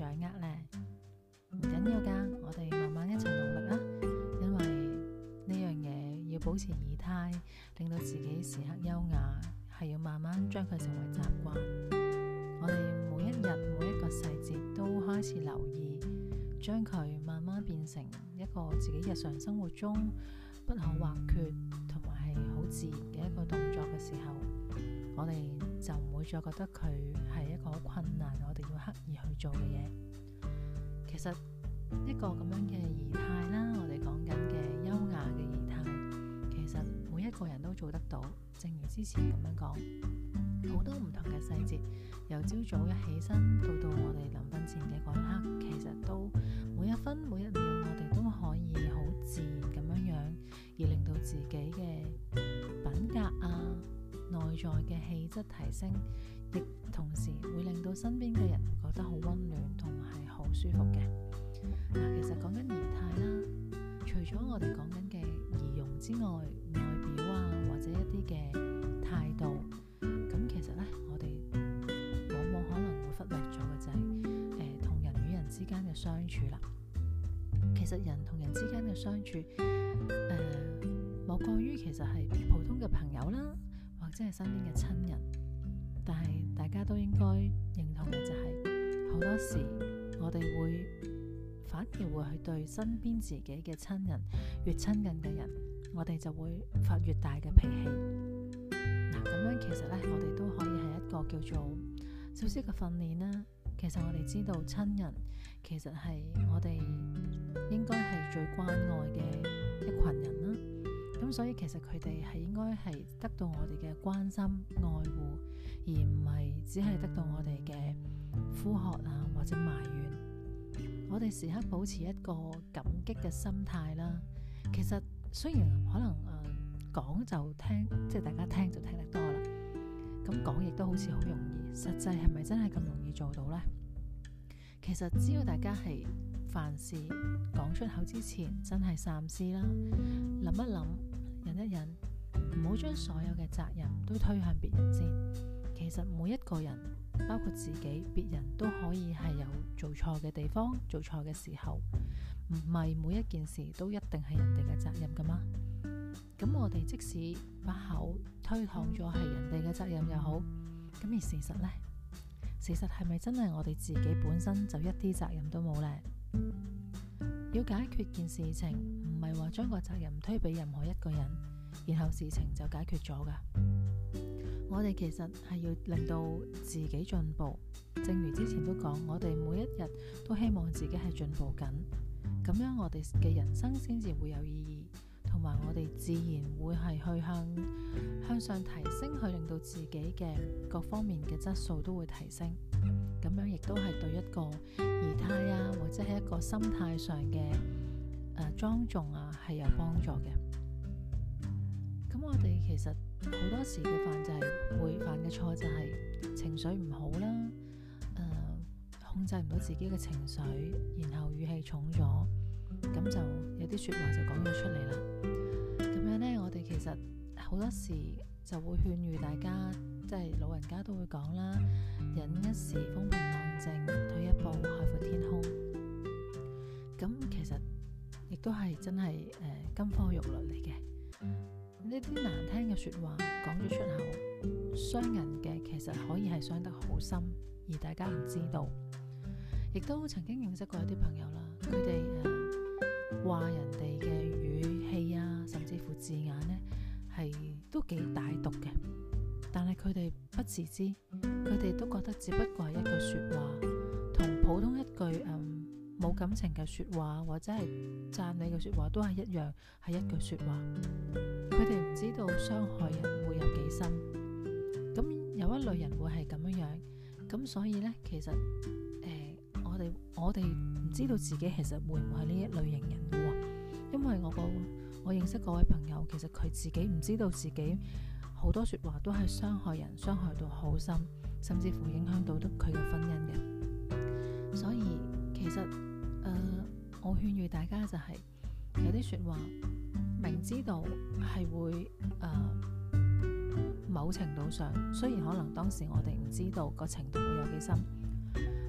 掌握呢？唔緊要㗎，我哋慢慢一齊努力啊！因為呢樣嘢要保持儀態，令到自己時刻優雅，係要慢慢將佢成為習慣。我哋每一日每一個細節都開始留意，將佢慢慢變成一個自己日常生活中不可或缺同埋係好自然嘅一個動作嘅時候，我哋就唔會再覺得佢係一個好困難，我哋要刻意去做嘅嘢。其實一個咁樣嘅儀態啦，我哋講緊嘅優雅嘅儀態，其實每一個人都做得到。正如之前咁樣講，好多唔同嘅細節，由朝早一起身到我哋臨瞓前嘅嗰一刻，其實都每一分每一秒，我哋都可以好自然咁樣而令到自己嘅品格啊、內在嘅氣質提升，亦同時會令到身邊嘅人覺得好溫暖同埋係好舒服嘅。其實講緊儀態啦，除咗我哋講緊嘅儀容之外，外表啊或者一啲嘅態度，咁其實呢，我哋往往可能會忽略咗嘅就係同人與人之間嘅相處啦。其實人同人之間嘅相處，莫過於其實係普通嘅朋友啦，或者係身邊嘅親人。但係大家都應該認同嘅就係，好多時我哋反而會去對身邊自己嘅親人，越親近嘅人，我哋就會發越大嘅脾氣。咁樣其實呢，我哋都可以係一個叫做少少嘅訓練啦。其實我哋知道親人其實係我哋應該係最關愛嘅一群人啦。咁所以其實佢哋係應該係得到我哋嘅關心愛護，而唔係只係得到我哋嘅呼喝啊或者埋怨。我哋時刻保持一個感激嘅心態啦。其實雖然可能講就聽，即係大家聽就聽得多啦。咁講亦都好似好容易，實際係咪真係咁容易做到呢？其實只要大家係凡事講出口之前，真係三思啦，諗一諗，忍一忍，唔好將所有嘅責任都推向別人先。其實每一個人，包括自己、別人都可以係有做錯嘅地方、做錯嘅時候，唔係每一件事都一定係人哋嘅責任噶嘛。咁我哋即使把口推搪咗係人哋嘅責任又好，咁而事實呢？事實係咪真係我哋自己本身就一啲責任都冇呢？要解決件事情，唔係話將個責任推俾任何一個人，然後事情就解決咗噶。我哋其實係要令到自己進步。正如之前都講，我哋每一日都希望自己係進步緊，咁樣我哋嘅人生先至會有意義，同埋我哋自然會係去向上提升，去令到自己嘅各方面嘅質素都會提升。咁樣亦都係對一個儀態啊，或者係一個心態上嘅莊重啊，係有幫助嘅。咁我哋其實好多時嘅會犯嘅錯就係情緒唔好啦，控制唔到自己嘅情緒，然後語氣重咗，咁就有啲說話就講咗出嚟啦。咁樣呢，我哋其實好多時就會勸喻大家，即係老人家都會講啦，忍一時風平浪靜，退一步海闊天空。咁其實亦都係真係金科玉律嚟嘅。呢啲難聽嘅說話講咗出口，傷人嘅其實可以係傷得好深，而大家唔知道。亦都曾經認識過一啲朋友啦，佢哋話人哋嘅語氣啊，甚至乎字眼呢，係都幾歹毒嘅。但係佢哋不自知，佢哋都覺得只不過係一句說話，同普通一句冇感情嘅說話，或者係讚美嘅說話都係一樣，係一句說話。佢哋唔知道傷害人會有幾深。咁有一類人會係咁樣樣，咁所以呢，其實我哋唔知道自己其實會唔會係呢一類型人嘅喎。因為我認識嗰位朋友，其實佢自己唔知道自己好多說話都係傷害人，傷害到好深，甚至乎影響到佢嘅婚姻嘅。所以其實我勸喻大家就係有啲說話明知道係會某程度上，雖然可能當時我哋唔知道個程度會有幾深，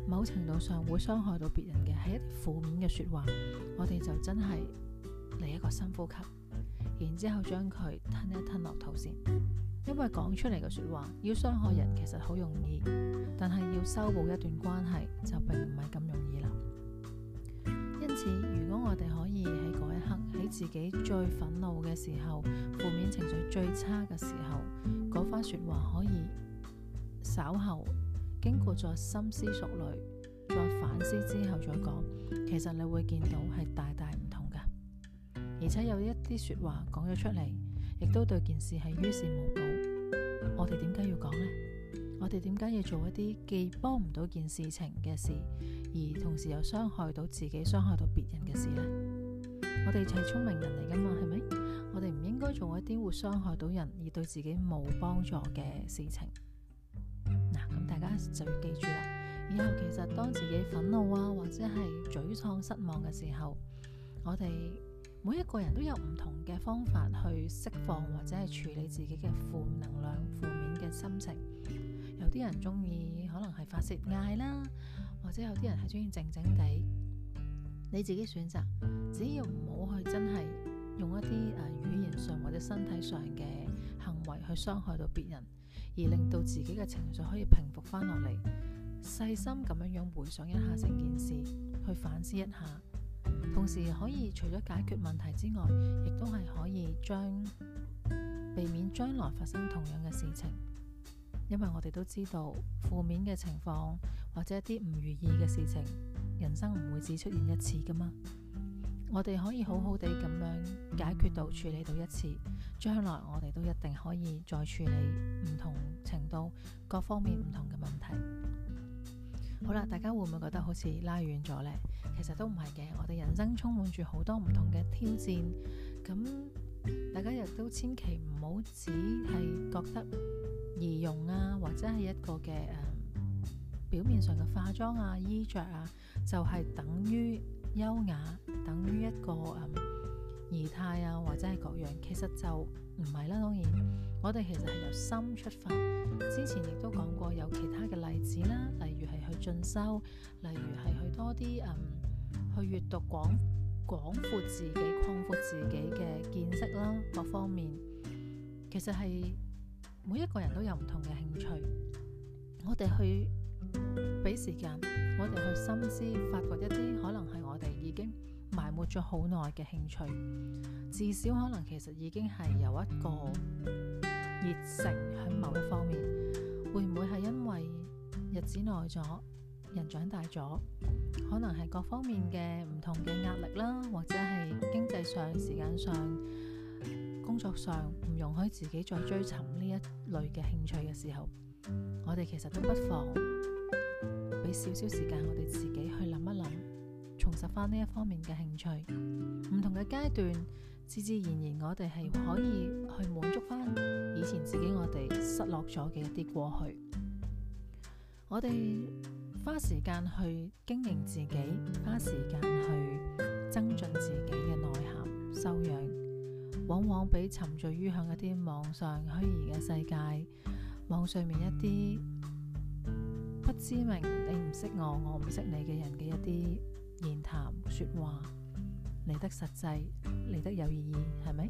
某程度上會傷害到別人嘅係一啲負面嘅說話，我哋就真係嚟一個深呼吸，然之後將佢吞一吞落肚先。因為講出嚟嘅說話要傷害人其實好容易，但係要修補一段關係就並唔係咁容易啦。因此，如果我哋可以喺嗰一刻，喺自己最憤怒嘅時候，負面情緒最差嘅時候，嗰番說話可以稍後經過再深思熟慮、再反思之後再講，其實你會見到係大大唔同㗎。而且有一啲說話講咗出嚟，亦都對件事係於事無補。我哋點解要講呢？我哋點解要做一啲既幫唔到件事情嘅事，而同時又傷害到自己、傷害到別人嘅事呢？我哋係聰明人嚟噶嘛，係咪？我哋唔應該做一啲會傷害到人而對自己冇幫助嘅事情。嗱，咁大家就要記住啦。以後其實當自己憤怒啊，或者係沮喪、失望嘅時候，我哋每一個人都有唔同嘅方法去釋放或者係處理自己嘅負能量、負面嘅心情。有啲人中意可能係發洩嗌啦，或者有啲人係中意靜靜地，你自己選擇。只要唔好去真係用一啲語言上或者身體上嘅行為去傷害到別人，而令到自己嘅情緒可以平復翻落嚟，細心咁樣回想一下成件事，去反思一下。同時可以除咗解決問題之外，亦都係可以避免將來發生同樣嘅事情。因為我哋都知道負面嘅情況或者一啲唔如意嘅事情，人生唔會只出現一次噶嘛。我哋可以好好地咁樣解決到、處理到一次，將來我哋都一定可以再處理唔同程度、各方面唔同嘅問題。好啦，大家會唔會覺得好似拉遠咗呢？其實都唔係嘅，我哋人生充滿住好多唔同嘅挑戰，咁大家亦都千祈唔好只係覺得儀容啊，或者係一個嘅表面上嘅化妝啊、衣着啊，就係等於優雅，等於一個儀態啊，或者係各樣，其實就唔係啦。當然，我哋其實係由心出發。之前亦都講過有其他嘅例子啦，例如係去進修，例如係去多啲去閱讀廣闊自己、擴闊自己嘅見識啦，各方面其實係每一個人都有唔同嘅興趣。我哋去俾時間，我哋去深思，發掘一啲可能係我哋已經埋沒咗好耐嘅興趣，至少可能其實已經係有一個熱誠喺某一方面。會唔會係因為日子耐咗，人長大咗，可能係各方面嘅唔同嘅壓力啦，或者係經濟上、時間上、工作上唔容許自己再追尋呢一類嘅興趣嘅時候，我哋其實都不妨俾少少時間我哋自己去諗一諗，重拾翻呢一方面嘅興趣。唔同嘅階段，自自然然我哋係可以去滿足翻以前自己我哋失落咗嘅一啲過去。我哋花時間去經營自己，花時間去增進自己嘅內涵修養，往往比沉醉於向一啲網上虛擬嘅世界，網上面一啲不知名你唔識我，我唔識你嘅人嘅一啲言談說話嚟得實際，嚟得有意義，係咪？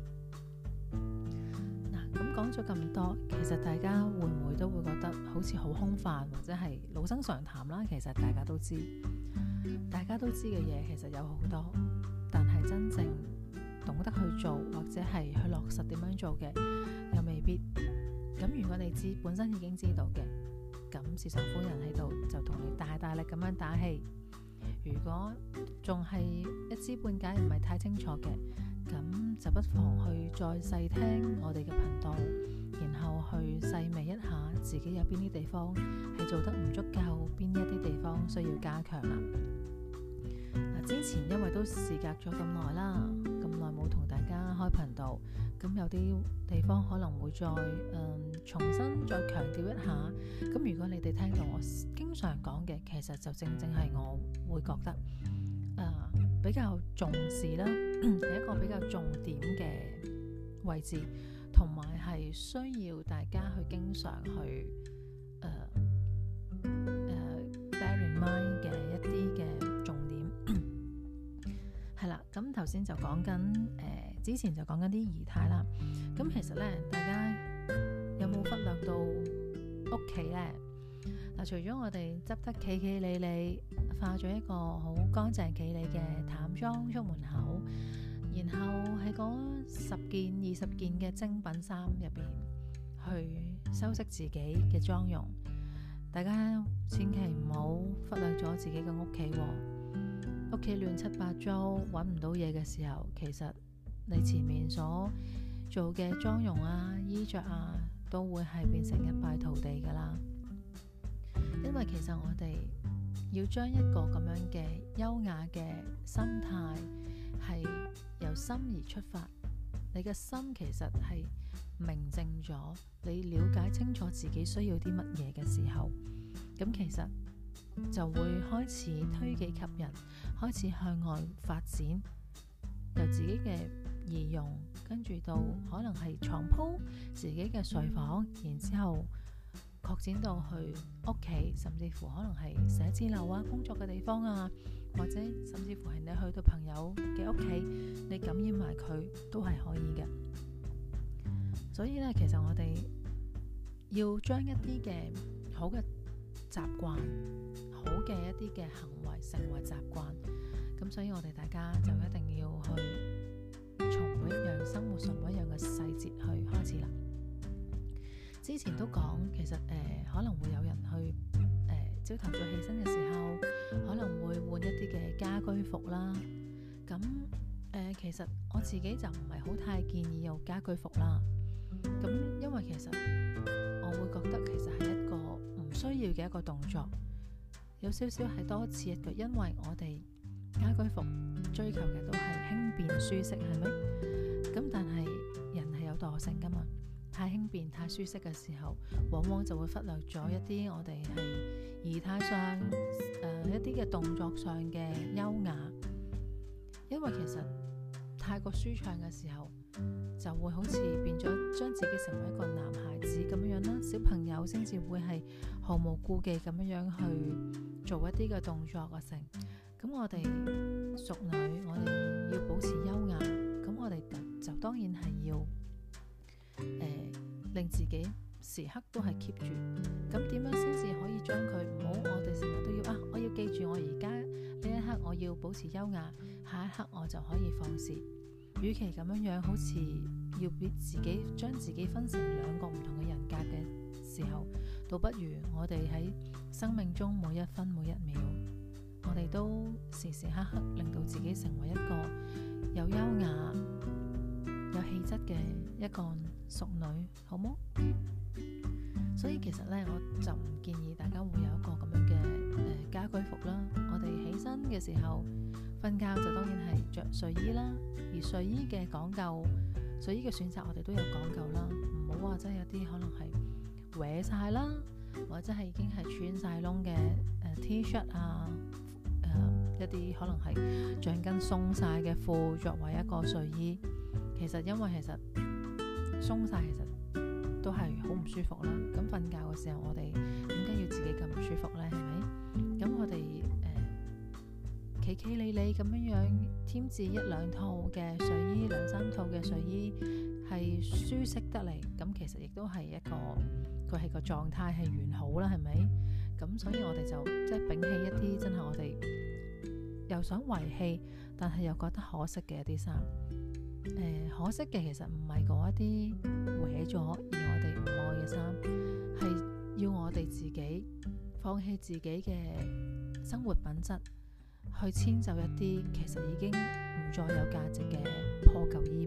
嗱，咁講咗咁多，其實大家會唔會都會覺得好似好空泛，或者係老生常談啦？其實大家都知嘅嘢其實有好多，但係真正懂得去做或者係去落實點樣做嘅又未必。咁如果你本身已經知道嘅，咁侍神夫人喺度就同你大大力咁樣打氣。如果仲係一知半解唔係太清楚嘅，咁就不妨去再細聽我哋嘅頻道，然後去細味一下自己有邊啲地方係做得唔足夠，邊一啲地方需要加強啦。之前因為都事隔咗咁耐啦，咁耐冇同大家開頻道，咁有啲地方可能會再重新再強調一下。咁如果你哋聽到我經常講嘅，其實就正係我會覺得比較重視啦，係一個比較重點嘅位置，同埋係需要大家去經常去bear in mind。 頭先就講緊之前就講緊啲儀態啦。咁其實呢，大家有冇忽略到屋企呢？嗱，除咗我哋執得企企理理，化咗一個好乾淨企理嘅淡妝出門口，然後喺嗰10件20件嘅精品衫入邊去修飾自己嘅妝容，大家千祈唔好忽略咗自己嘅屋企喎。屋企亂七八糟，揾唔到嘢嘅時候，其實你前面所做嘅妝容啊、衣着啊，都會係變成一敗塗地噶啦。因為其實我哋要將一個咁樣嘅優雅嘅心態係由心而出發，你嘅心其實係明淨咗，你了解清楚自己需要啲乜嘢嘅時候，咁其實就會開始推己及人，開始向外發展，由自己嘅儀容，跟住到可能係床鋪、自己嘅睡房，然之後擴展到去屋企，甚至乎可能係寫字樓啊、工作嘅地方啊，或者甚至乎係你去到朋友嘅屋企，你感染埋佢都係可以嘅。所以咧，其實我哋要將一啲嘅好嘅習慣、好嘅一啲嘅行為成為習慣，咁所以我哋大家就一定要去從每一樣生活上每一樣嘅細節去開始啦。之前都講，其實可能會有人去朝頭早起身嘅時候，可能會換一啲嘅家居服啦。咁其實我自己就唔係好太建議用家居服啦。咁因為其實我會覺得其實係一個唔需要嘅一個動作，有少少係多此一舉，因為我哋家居服追求嘅都係輕便舒適，係咪？咁但係人係有惰性噶嘛，太輕便太舒適嘅時候，往往就會忽略咗一啲我哋係儀態上一啲嘅動作上嘅優雅，因為其實太過舒暢嘅時候，就會好似變咗將自己成為一個男孩子咁樣啦，小朋友先至會係毫無顧忌咁樣去做一啲嘅動作啊成。咁我哋淑女，我哋要保持優雅，咁我哋就當然係要令自己時刻都係 keep 住。咁點樣先至可以將佢唔好？我哋成日都要我要記住我而家呢一刻我要保持優雅，下一刻我就可以放肆。與其咁樣好似要俾自己將自己分成兩個唔同嘅人格嘅時候，倒不如我哋喺生命中每一分每一秒，我哋都時時刻刻令到自己成為一個有優雅、有氣質嘅一個淑女，好冇？所以其實呢，我就唔建議大家會有一個咁樣嘅家居服啦。我哋起身嘅時候，瞓覺就當然係着睡衣啦。而睡衣嘅講究，睡衣嘅選擇我哋都有講究啦。唔好話真係有啲可能係歪晒啦，或者係已經係穿晒窿嘅T-shirt 啊，一啲可能係橡筋鬆晒嘅褲作為一個睡衣。其實因為其實鬆晒其實都係好唔舒服啦。咁瞓覺嘅時候，我哋點解要自己咁唔舒服呢？係咪？咁我哋企企理理咁樣添置一兩套嘅睡衣，兩三套嘅睡衣係舒適得嚟，咁其實亦都係一個佢係個狀態係完好啦，係咪？咁所以我哋就即係摒棄一啲真係我哋又想遺棄，但係又覺得可惜嘅一啲衫。可惜嘅其實唔係嗰一啲毀咗而我哋唔愛嘅衫，係要我哋自己放棄自己嘅生活品質，去遷就一啲其實已經唔再有價值嘅破舊衣物。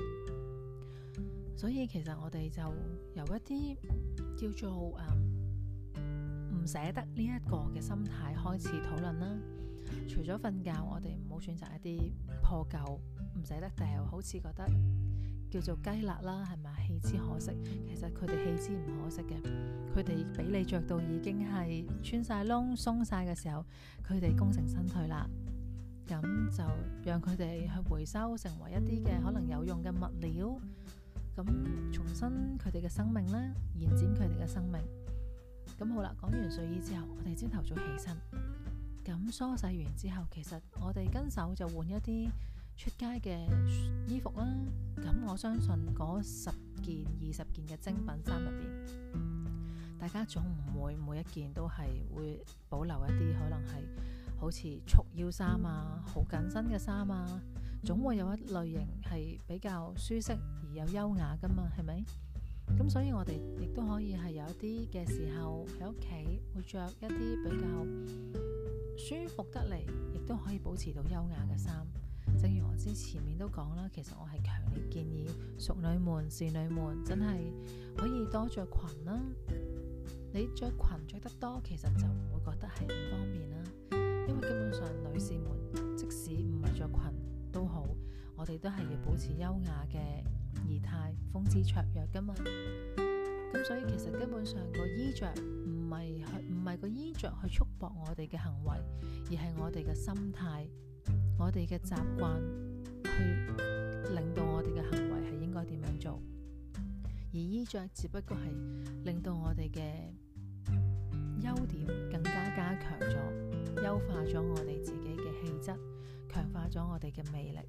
所以其實我哋就由一啲叫做唔捨得呢一個嘅心態開始討論啦。除咗瞓覺，我哋唔好選擇一啲破舊唔捨得掉，好似覺得叫做雞肋啦，係咪？棄之可惜。其實佢哋棄之唔可惜嘅，佢哋俾你着到已經係穿晒窿鬆晒嘅時候，佢哋功成身退啦。咁就讓佢哋去回收，成為一啲嘅可能有用嘅物料，咁重新佢哋嘅生命啦，延展佢哋嘅生命。咁好啦，講完睡衣之後，我哋朝頭早起身，咁梳洗完之後，其實我哋跟手就換一啲出街嘅衣服啦。咁我相信嗰10件、20件嘅精品衫入邊，大家總唔會每一件都係會保留一啲可能係好似束腰衫啊、好緊身嘅衫啊，總會有一類型係比較舒適而又優雅噶嘛，係咪？咁所以我哋亦都可以係有一啲嘅時候喺屋企會着一啲比較舒服得嚟，亦都可以保持到優雅嘅衫。正如我之前面都講啦，其實我係強烈建議淑女們、侍女們真係可以多着裙啦。你着裙着得多，其實就唔會覺得係唔方便啦。因為基本上女士們即使唔係着裙都好，我哋都係要保持優雅嘅儀態，風姿綽約噶嘛。咁所以其實根本上個衣着唔係個衣着去束縛我哋嘅行為，而係我哋嘅心態、我哋嘅習慣去令到我哋嘅行為係應該點樣做。而衣着只不過係令到我哋嘅優點更加加強咗，優化咗我哋自己嘅氣質，強化咗我哋嘅魅力。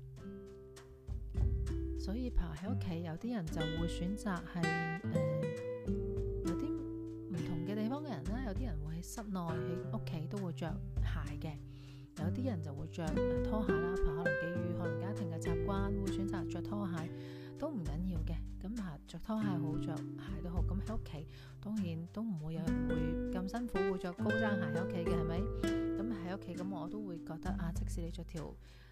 所以喺屋企有啲人就會選擇係有啲唔同嘅地方嘅人啦，有啲人會喺室內喺屋企都會着鞋嘅，有啲人就會着拖鞋啦。可能基於可能家庭嘅習慣會選擇着拖鞋，都唔緊要嘅。咁着拖鞋好，着鞋都好。咁喺屋企當然都唔會有人會咁辛苦會着高踭鞋喺屋企嘅，係咪？咁喺屋企咁我都會覺得即使你着條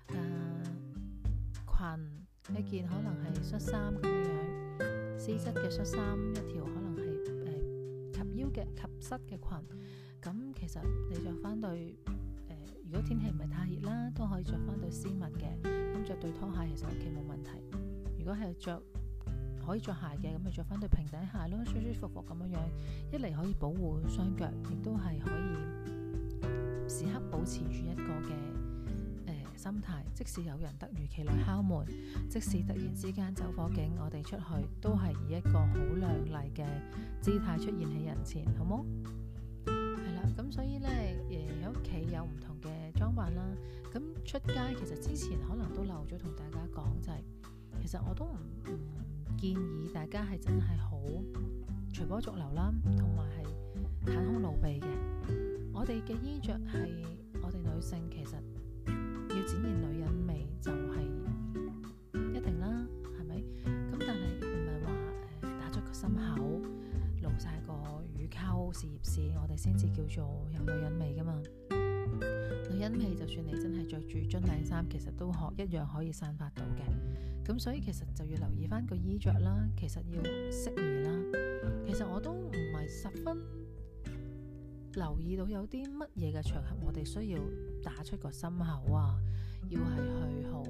裙，一件可能係恤衫咁樣絲質嘅恤衫，一條可能係及腰嘅及膝嘅裙，咁其實你着翻對如果天氣唔係太熱啦，都可以着翻對絲襪嘅。咁着對拖鞋其實屋企冇問題。如果係可以着鞋嘅，咁咪着翻對平底鞋咯，舒舒服服咁樣，一嚟可以保護雙腳，亦都係可以時刻保持住一個嘅心態。即使有人突如其來敲門，即使突然之間走火警，我哋出去都係以一個好亮麗嘅姿態出現喺人前，好冇？係啦，咁所以呢，喺屋企有唔同嘅裝扮啦。咁出街其實之前可能都漏咗同大家講，就係其實我都唔建議大家係真係好隨波逐流啦，同埋係袒胸露臂嘅。我哋嘅衣着係我哋女性其實要展現女人味就係一定啦，係咪？咁但係唔係話打咗個心口露晒個乳溝事業線，我哋先至叫做有女人味噶嘛。女人味就算你真係着住樽領衫，其實都一樣可以散發到嘅。咁所以其實就要留意翻個衣着啦，其實要適宜啦。其實我都唔係十分留意到有啲乜嘢嘅場合我哋需要打出個心口啊，要係去好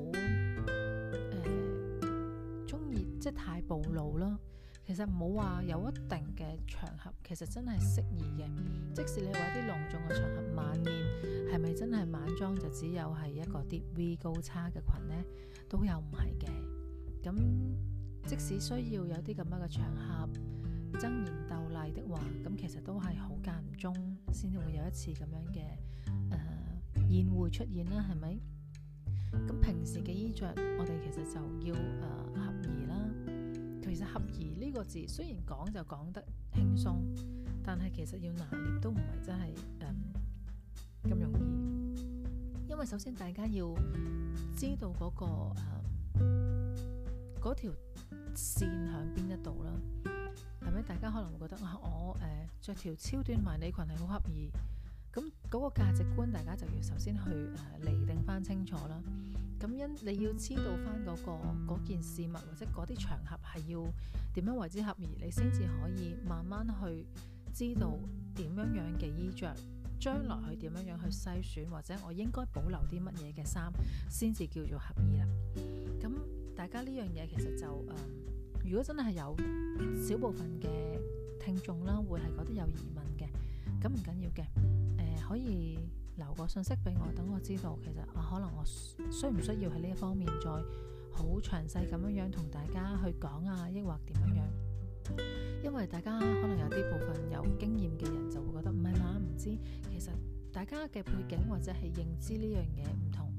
中意即係太暴露啦。其實冇話有一定嘅場合其實真係適宜嘅。即使你話啲隆重嘅場合，晚宴係咪真係晚裝就只有係一個啲 V 高叉嘅裙呢？都有唔係嘅。咁即使需要有啲咁樣嘅場合爭妍鬥麗的話，咁其實都係好間唔中先至會有一次咁樣嘅宴會出現啦，係咪？咁平時嘅衣着我哋其實就要合宜啦。其實合宜呢個字雖然講就講得輕鬆，但係其實要拿捏都唔係真係咁容易。因為首先大家要知道嗰條線喺邊一度啦，係咪？大家可能會覺得我着條超短迷你裙係好合宜，咁嗰個價值觀大家就要首先去釐定翻清楚啦。咁你要知道翻嗰件事物或者嗰啲場合係要點樣為之合宜，你先至可以慢慢去知道點樣樣嘅衣着，將來去點樣樣去篩選，或者我應該保留啲乜嘢嘅衫先至叫做合宜啦。咁大家呢樣嘢其實就如果真係有少部分嘅聽眾啦，會係覺得有疑問嘅，咁唔緊要嘅，可以留個信息俾我，等我知道其實可能我需唔需要喺呢一方面再好詳細咁樣同大家去講啊，抑或點樣？因為大家可能有啲部分有經驗嘅人就會覺得唔係嘛，唔知其實大家嘅背景或者係認知呢樣嘢唔同，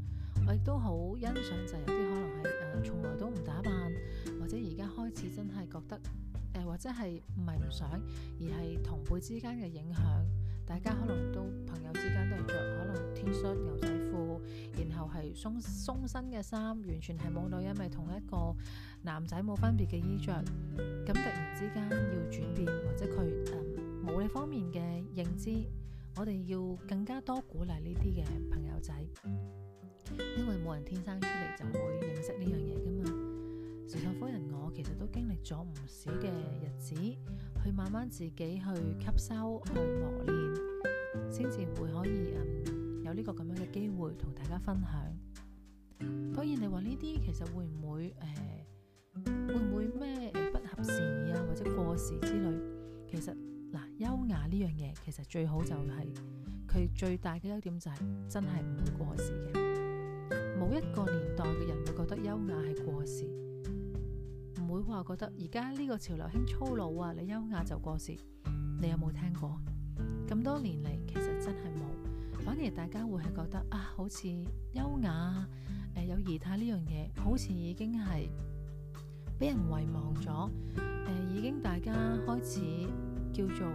我亦都好欣賞就係有啲可能係從來都唔打扮，或者而家開始真係覺得或者係唔係唔想，而係同輩之間嘅影響，大家可能都朋友之間都係着可能 T 恤牛仔褲，然後係鬆身嘅衫，完全係冇女人味，同一個男仔冇分別嘅衣着。咁突然之間要轉變，或者佢冇呢方面嘅認知，我哋要更加多鼓勵呢啲嘅朋友仔，因為冇人天生出嚟就會認識呢樣嘢噶嘛。時尚夫人我其實都經歷咗唔少嘅日子，去慢慢自己去吸收、去磨練，先至會可以有呢個咁樣嘅機會同大家分享。當然你話呢啲其實會唔會咩不合時宜啊，或者過時之類？其實優雅呢樣嘢其實最好就係佢最大嘅優點就係真係唔會過時嘅。冇一個年代嘅人會覺得優雅係過時，唔會話覺得而家呢個潮流興粗魯啊，你優雅就過時。你有冇聽過？咁多年嚟其實真係冇，反而大家會係覺得好似優雅有儀態呢樣嘢，好似已經係俾人遺忘咗，已經大家開始叫做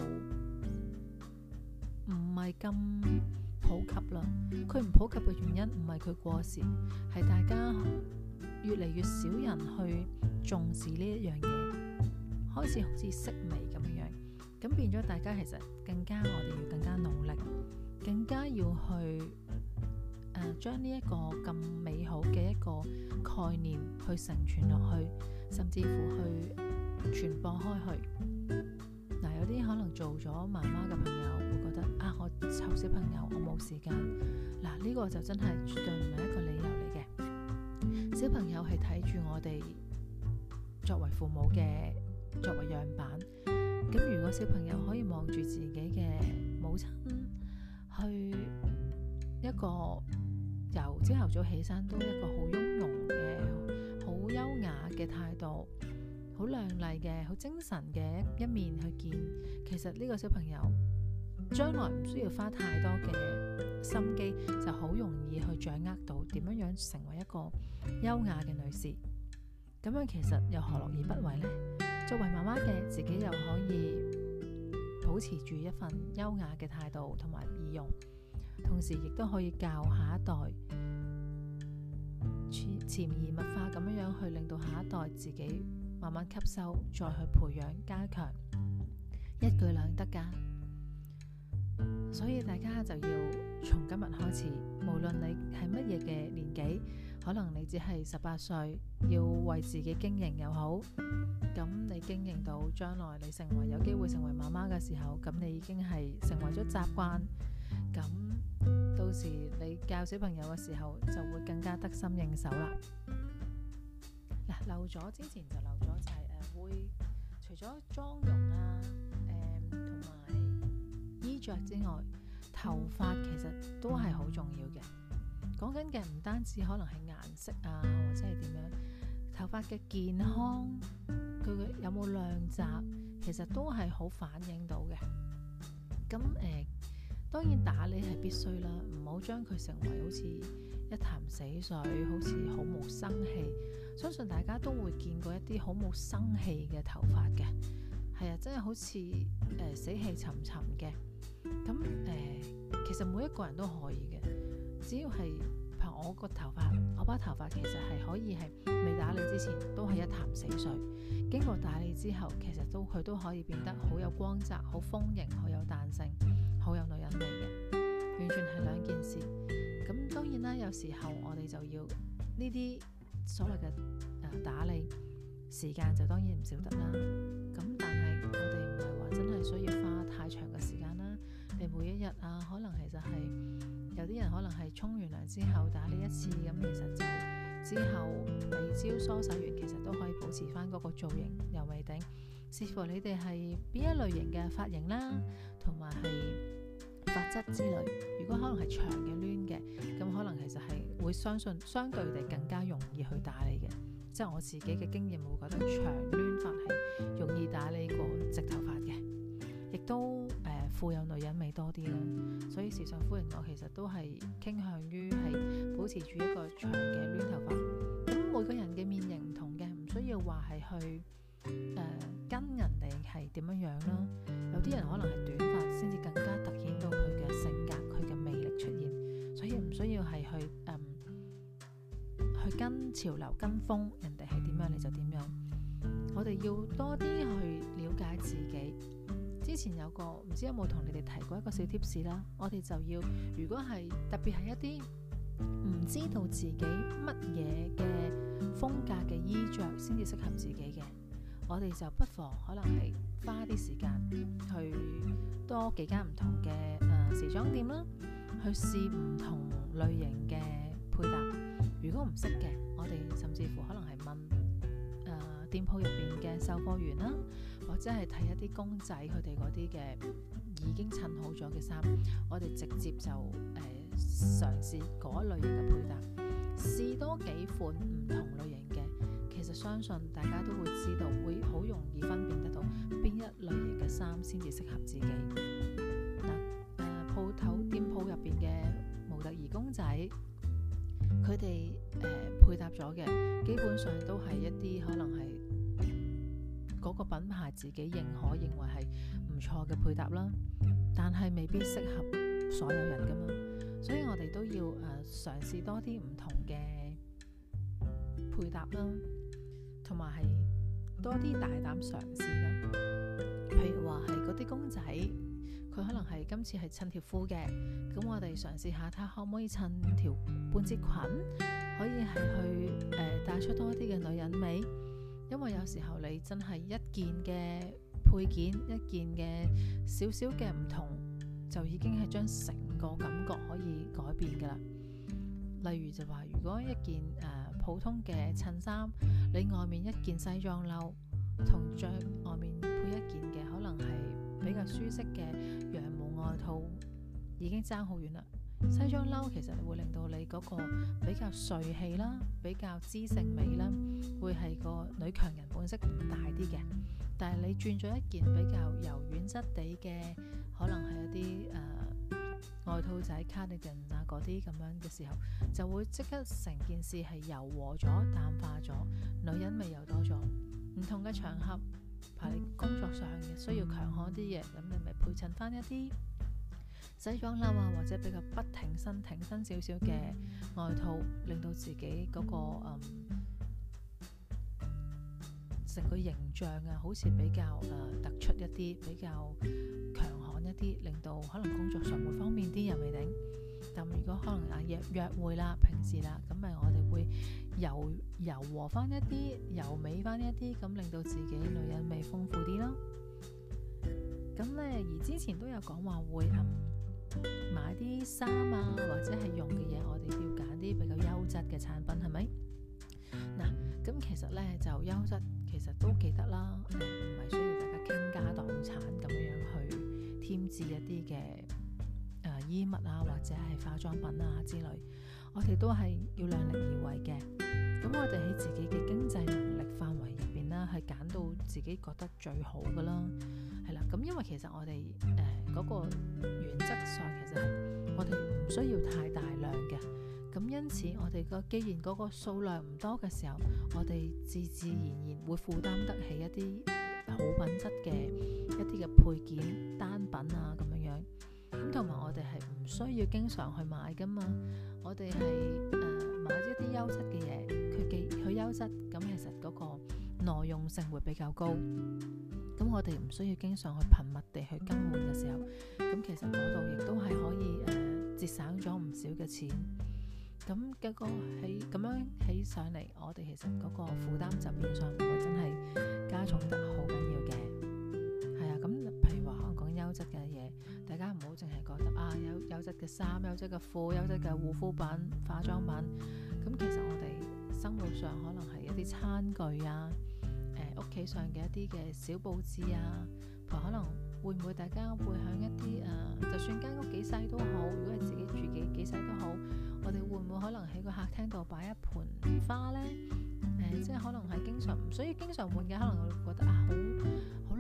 唔係咁普及啦。佢唔普及嘅原因唔係佢過時，係大家越嚟越少人去重視呢一樣嘢，開始好似式微咁樣，咁變咗大家其實更加我哋要更加努力，更加要去將呢一個咁美好嘅一個概念去承傳落去，甚至乎去傳播開去。有啲可能做咗媽媽嘅朋友會覺得我湊小朋友我冇時間，呢個就真係絕對唔係一個理由嚟嘅。小朋友係睇住我哋作為父母嘅作為樣板，咁如果小朋友可以望住自己嘅母親去一個由朝頭早起身都一個好雍容嘅好優雅嘅態度，好亮麗嘅好精神嘅一面去見，其實呢個小朋友將來唔需要花太多嘅心機，就好容易去掌握到點樣成為一個優雅嘅女士。咁樣其實又何樂而不為呢？作為媽媽嘅自己又可以保持住一份優雅嘅態度同埋儀容，同時亦都可以教下一代潛移默化咁樣去令到下一代自己慢慢吸收，再去培養加強，一舉兩得㗎。所以大家就要從今日開始，無論你係乜嘢嘅年紀，可能你只係18歲，要為自己經營又好，咁你經營到將來你有機會成為媽媽嘅時候，咁你已經係成為咗習慣，咁到時你教小朋友嘅時候就會更加得心應手啦。漏咗之前就漏咗就係會除咗妝容啊同埋衣着之外，頭髮其實都係好重要嘅。講緊嘅唔單止可能係顏色啊，或者係點樣，頭髮嘅健康，佢有冇亮澤，其實都係好反映到嘅。咁當然打理係必須啦，唔好將佢成為好似一潭死水，好似好冇生氣。相信大家都會見過一啲好冇生氣嘅頭髮嘅，係啊，真係好似死氣沉沉嘅。咁其實每一個人都可以嘅，只要係譬如我把頭髮其實係可以係未打理之前都係一潭死水，經過打理之後，其實佢都可以變得好有光澤、好豐盈、好有彈性、好有女人味嘅，完全係兩件事。咁當然啦，有時候我哋就要呢啲所謂嘅打理時間就當然唔少得啦。咁但係我哋唔係話真係需要花太長嘅時間啦。你每一日可能其實係有啲人可能係沖完涼之後打理一次，咁其實就之後鼻朝梳洗完，其實都可以保持翻嗰個造型又未定。視乎你哋係邊一類型嘅髮型啦，同埋係髮質之類。如果可能係長嘅攣嘅，咁可能其實係會相對地更加容易去打理嘅。即係我自己嘅經驗會覺得長攣髮係容易打理過直頭髮嘅，亦都富有女人味多啲啦。所以時尚夫人我其實都係傾向於係保持住一個長嘅攣頭髮。咁每個人嘅面型唔同嘅，唔需要話係去跟人哋係點樣樣啦。有啲人可能係短髮先至更加凸顯到佢嘅性格、佢嘅魅力出現，所以唔需要係去跟潮流、跟風，人哋係點樣你就點樣。我哋要多啲去了解自己。之前有個唔知有冇同你哋提過一個小貼士啦，我哋就要如果係特別係一啲唔知道自己乜嘢嘅風格嘅衣着先至適合自己嘅，我哋就不妨可能係花啲時間去多幾間唔同嘅時裝店啦，去試唔同類型嘅配搭。如果唔識嘅，我哋甚至乎可能係問店鋪入邊嘅售貨員啦，或者係睇一啲公仔佢哋嗰啲嘅已經襯好咗嘅衫，我哋直接就嘗試嗰類型嘅配搭，試多幾款唔同類型嘅，其實相信大家都會知道，會好容易分辨得到邊一類型嘅衫先至適合自己。鋪頭店鋪入邊嘅模特兒公仔，佢哋配搭咗嘅基本上都係一啲可能係嗰個品牌自己認可認為係唔錯嘅配搭啦，但係未必適合所有人噶嘛，所以我哋都要嘗試多啲唔同嘅配搭啦，同埋係多啲大膽嘗試啦。譬如話係嗰啲公仔，佢可能係今次係襯條褲嘅，咁我哋嘗試下睇下可唔可以襯條半截裙，可以係去帶出多啲嘅女人味。因為有時候你真係一件嘅配件，一件嘅少少嘅唔同，就已經係將成個感覺可以改變噶啦。例如就話，如果一件普通嘅襯衫，你外面一件西裝褸，同着外面配一件嘅可能係比較舒適嘅羊毛外套，已經爭好遠啦。西裝褸其實會令到你嗰個比較帥氣啦，比較知性美啦，會係個女強人本色大啲嘅。但係你轉咗一件比較柔軟質地嘅，可能係一啲外套仔 cardigan 啊嗰啲咁樣嘅時候，就會即刻成件事係柔和咗、淡化咗，女人味又多咗。唔同嘅場合，譬如你工作上嘅需要強悍啲嘅，咁你咪配襯翻一啲西裝褸啊，或者比較不挺身少少嘅外套，令到自己嗰個成個形象啊，好似比較突出一啲，比較強悍一啲，令到可能工作上會方便啲又未定。但如果可能約會啦、平時啦，咁咪我哋會柔和翻一啲、柔美翻一啲，咁令到自己女人味豐富啲咯。咁咧，而之前都有講話會買啲衫啊，或者係用嘅嘢，我哋要揀啲比較優質嘅產品，係咪？嗱，咁其實咧就優質，其實都記得啦，唔係需要大家傾家蕩產咁樣去添置一啲嘅衣物啊，或者係化妝品啊之類，我哋都係要量力而為嘅。咁我哋喺自己嘅經濟能力範圍入邊啦，係揀到自己覺得最好噶啦，係啦。咁因為其實我哋嗰個原則上其實係我哋唔需要太大量嘅，咁因此我哋既然嗰個數量唔多嘅時候，我哋自自然然會負擔得起一啲好品質嘅一啲嘅配件單品啊咁樣樣。咁同埋我哋係唔需要經常去買噶嘛，我哋係買一啲優質嘅嘢，佢優質，咁其實嗰個耐用性會比較高。咁我哋唔需要經常去頻密地去更換嘅時候，咁其實嗰度亦都係可以節省咗唔少嘅錢。咁嘅個咁樣起上嚟，我哋其實嗰個負擔就變相唔會真係加重得好緊要嘅。係啊，咁譬如話可能講優質嘅嘢，大家唔好淨係覺得有優質嘅衫、優質嘅褲、優質嘅護膚品、化妝品。咁其實我哋生活上可能係一啲餐具啊，屋企上嘅一啲嘅小佈置啊，可能會唔會大家會響一啲就算間屋幾細都好，如果係自己住幾細都好，我哋會唔會可能喺個客廳度擺一盆花呢？即係可能係經常唔需要經常換嘅，可能我會覺得好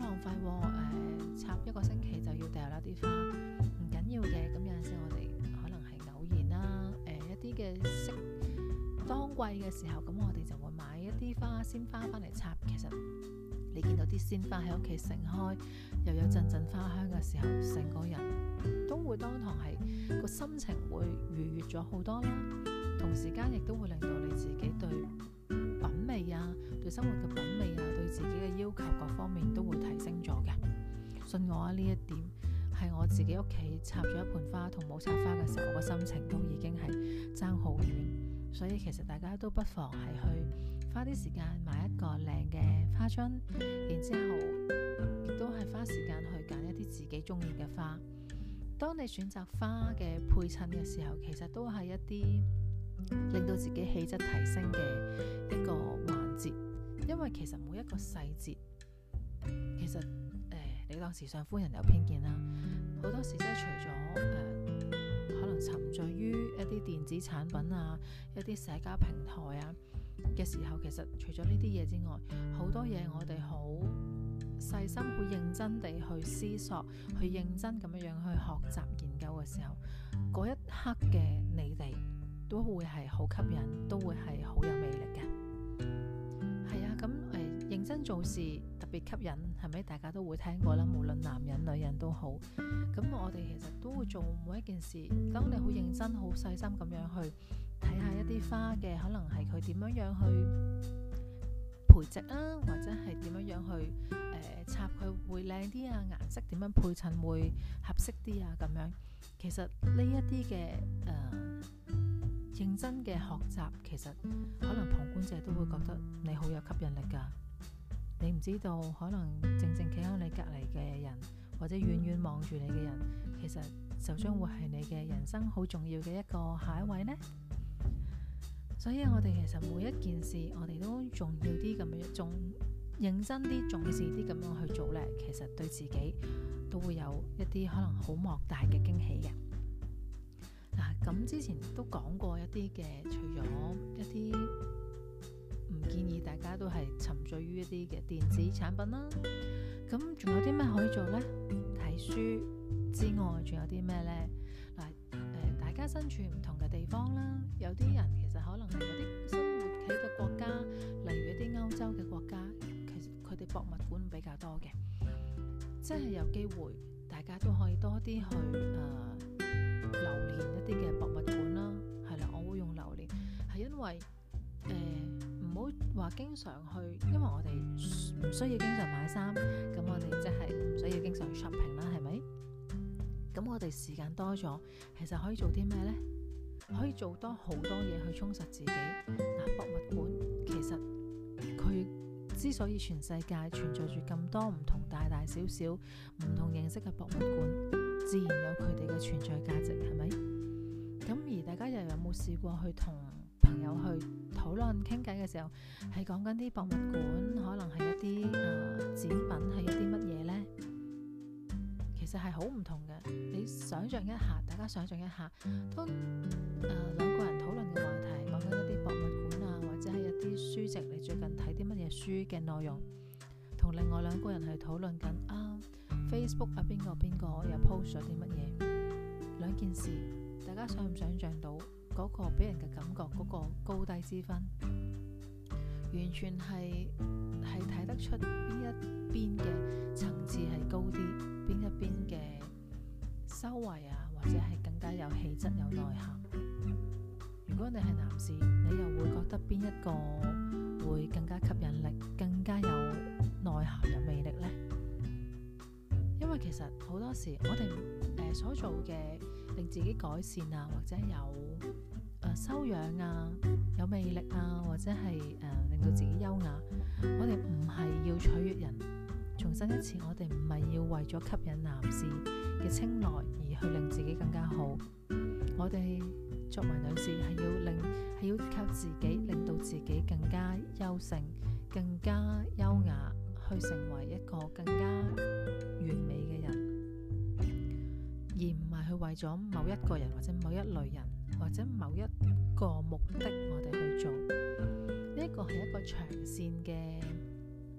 浪費喎，插1個星期就要掉啦啲花，唔緊要嘅。咁有陣時我哋可能係偶然啦，一啲嘅當季嘅時候，咁我哋就會買一啲鮮花翻嚟插。其實你見到啲鮮花喺屋企盛開，又有陣陣花香嘅時候，成個人都會當堂係個心情會愉悅咗好多啦。同時間亦都會令到你自己對品味啊，對生活嘅品味啊，對自己嘅要求各方面都會提升咗嘅。信我啊，呢一點係我自己屋企插咗一盆花同冇插花嘅時候，我個心情都已經係爭好遠。所以其實大家都不妨係去花啲時間買一個靚嘅花樽，然之後亦都係花時間去揀一啲自己中意嘅花。當你選擇花嘅配襯嘅時候，其實都係一啲令到自己氣質提升嘅一個環節。因為其實每一個細節，其實你當時尚夫人有偏見啦，好多時即係除咗可能沉醉於一啲電子產品啊，一啲社交平台啊嘅時候，其實除咗呢啲嘢之外，好多嘢我哋好細心、好認真地去思索、去認真咁樣去學習研究嘅時候，嗰一刻嘅你哋都會係好吸引，都會係好有魅力嘅。係啊，咁認真做事特別吸引，係咪？大家都會聽過啦，無論男人女人都好。咁我哋其實都會做每一件事，當你好認真、好細心咁樣去睇下一啲花嘅，可能係佢點樣去培植啊，或者係點樣去插佢會靚啲啊，顏色點樣配襯會合適啲啊，咁樣。其實呢一啲嘅認真嘅學習，其實可能旁觀者都會覺得你好有吸引力㗎。你唔知道，可能靜靜企喺你隔離嘅人，或者遠遠望住你嘅人，其實就將會係你嘅人生好重要嘅一個下一位呢。所以我哋其實每一件事，我哋都重要啲咁樣，仲認真啲、重視啲咁樣去做呢，其實對自己都會有一啲可能好莫大嘅驚喜嘅。咁之前都講過一啲嘅，除咗一啲唔建議大家都係沉醉於一啲嘅電子產品啦，咁仲有啲咩可以做呢？睇書之外，仲有啲咩呢？大家身處唔同嘅地方啦，有啲人其實可能係有啲生活喺嘅國家，例如一啲歐洲嘅國家，其實佢哋博物館比較多嘅，即係有機會大家都可以多啲去流連一啲嘅博物館啦。係啦，我會用流連，係因為唔好話經常去，因為我哋唔需要經常買衫，咁我哋即係唔需要經常去 shopping 啦，係咪？咁我哋時間多咗，其實可以做啲咩呢？可以做多好多嘢去充實自己。博物館其實佢之所以全世界存在住咁多唔同大大小小唔同形式嘅博物館，自然有佢哋嘅存在價值，係咪？咁而大家又有冇試過去同朋友去討論傾偈嘅時候，係講緊啲博物館，可能係一啲展品，係一啲乜嘢呢？其實係好唔同嘅。你想象一下，大家想象一下，當兩個人討論嘅話題，講緊一啲博物館啊，或者係一啲書籍，你最近睇啲乜嘢書嘅內容，同另外兩個人去討論緊Facebook 邊個又 post 咗啲乜嘢，兩件事，大家想唔想象到嗰個俾人嘅感覺，嗰個高低之分，完全係睇得出邊一邊嘅層次係高啲，邊一邊嘅修為啊，或者係更加有氣質有內涵。如果你係男士，你又會覺得邊一個會更加吸引力，更加有內涵有魅力呢？因為其實好多時我哋所做嘅令自己改善啊，或者有修養啊，有魅力啊，或者係令到自己優雅，我哋唔係要取悅人。重申一次，我哋唔係要為咗吸引男士嘅青睞而去令自己更加好。我哋作為女士係要靠自己，令到自己更加優勝、更加優雅，去成為一個更加完美嘅人，而唔係去為咗某一個人或者某一類人或者某一個目的我哋去做。呢一個係一個長線嘅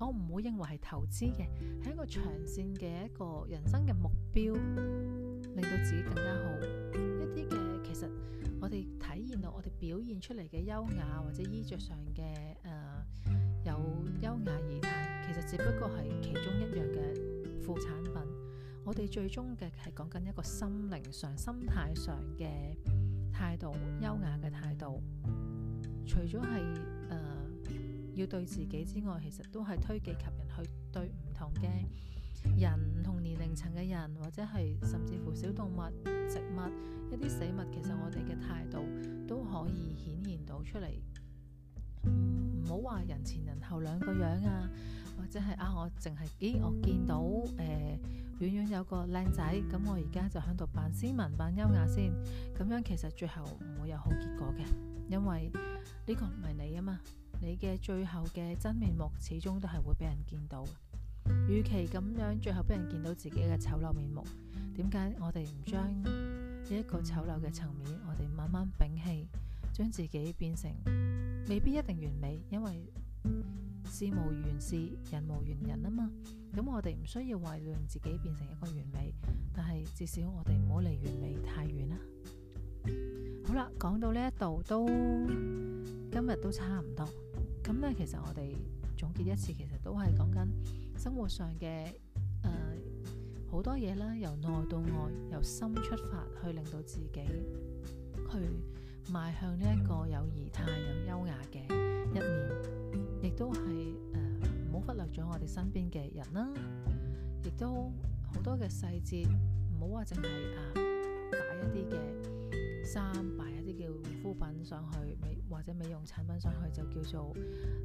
我唔會認為係投資嘅，係一個長線嘅一個人生嘅目標，令到自己更加好。一啲嘅其實我哋體現到我哋表現出嚟嘅優雅或者衣着上嘅有優雅儀態，其實只不過係其中一樣嘅副產品。我哋最終嘅係講緊一個心靈上、心態上嘅態度，優雅嘅態度。除咗係要對自己之外，其實都係推己及人，去對唔同嘅人、唔同年齡層嘅人，或者係甚至乎小動物、植物、一啲死物，其實我哋嘅態度都可以顯現到出嚟。唔好話人前人後兩個樣啊，或者係我淨係我見到遠遠有個靚仔，咁我而家就喺度扮斯文、扮優雅先，咁樣其實最後唔會有好結果嘅，因為呢個唔係你啊嘛，你嘅最後嘅真面目始終都係會俾人見到嘅。與其咁樣最後俾人見到自己嘅醜陋面目，點解我哋唔將呢一個醜陋嘅層面，我哋慢慢摒棄，將自己變成未必一定完美，因為事無完事，人無完人啊嘛。咁我哋唔需要為令自己變成一個完美，但係至少我哋唔好離完美太遠啦。好啦，講到呢一度都今日都差唔多。咁呢，其實我哋總結一次，其實都係講緊生活上嘅好多嘢啦，由內到外，由心出發，去令到自己去邁向呢一個有儀態、有優雅嘅一面，亦都係唔好忽略咗我哋身邊嘅人啦，亦都好多嘅細節，唔好話淨係擺一啲嘅衫，擺一啲嘅護膚品上去，或者美容產品上去就叫做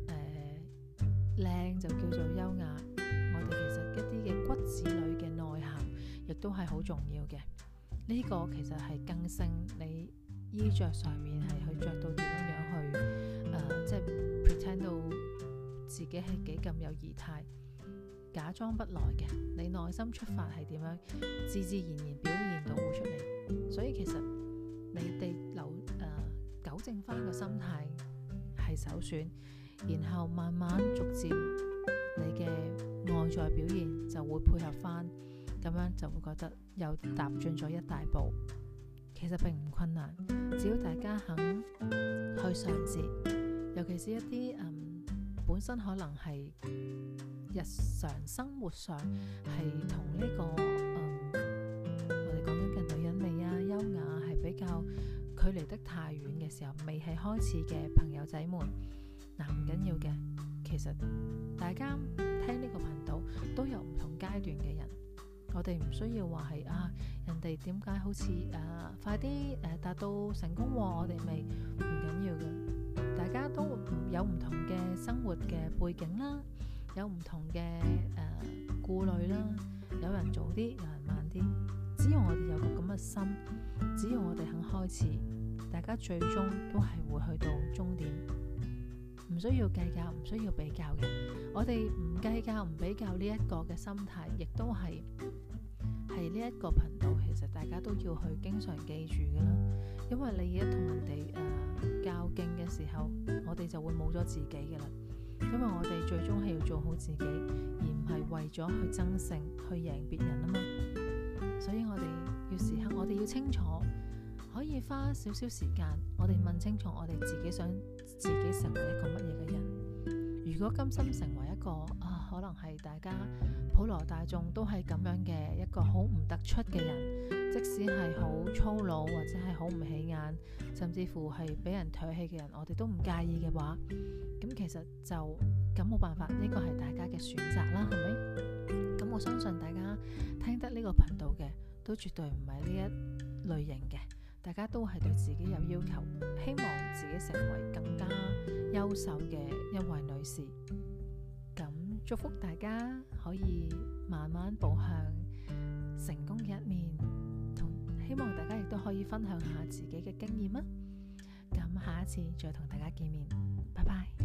靚，就叫做優雅。我哋其實一啲嘅骨子裏嘅內涵，亦都係好重要嘅。呢個其實係更勝你衣着上面係去着到點樣去即係 pretend 到自己係幾咁有儀態，假裝不來嘅。你內心出發係點樣，自自然然表現到會出嚟。所以其實你哋糾正翻個心態係首選，然後慢慢逐漸你嘅外在表現就會配合翻，咁樣就會覺得又踏進咗一大步。其實並唔困難，只要大家肯去嘗試，尤其是一啲本身可能係日常生活上係同呢個我哋講緊嘅女人味啊、優雅係比較距離得太遠嘅時候，未係開始嘅朋友仔們，唔緊要嘅。其實大家聽呢個頻道都有唔同階段嘅人，我哋唔需要話係人哋點解好似快啲達到成功喎，我哋未唔緊要嘅。大家都有唔同嘅生活嘅背景啦，有唔同嘅顧慮啦，有人早啲，有人慢啲。只要我哋有個咁嘅心，只要我哋肯開始，大家最終都係會去到終點。唔需要計較，唔需要比較嘅。我哋唔計較、唔比較呢一個嘅心態，亦都係呢一個頻道，其實大家都要去經常記住㗎啦。因為你而家同人哋較勁嘅時候，我哋就會冇咗自己㗎啦。因為我哋最終係要做好自己，而唔係為咗去爭勝、去贏別人啊嘛。所以我哋要時刻，我哋要清楚，可以花少少時間，我哋問清楚我哋自己想自己成為一個乜嘢嘅人。如果甘心成為一個可能係大家普羅大眾都係咁樣嘅一個好唔突出嘅人，即使係好粗魯或者係好唔起眼，甚至乎係俾人唾棄嘅人，我哋都唔介意嘅話，咁其實就咁冇辦法，呢個係大家嘅選擇啦，係咪？咁我相信大家聽得呢個頻道嘅都絕對唔係呢一類型嘅，大家都係對自己有要求，希望自己成為更加優秀嘅一位女士。咁祝福大家可以慢慢步向成功嘅一面，同希望大家亦都可以分享下自己嘅經驗啊！咁下一次再同大家見面，拜拜。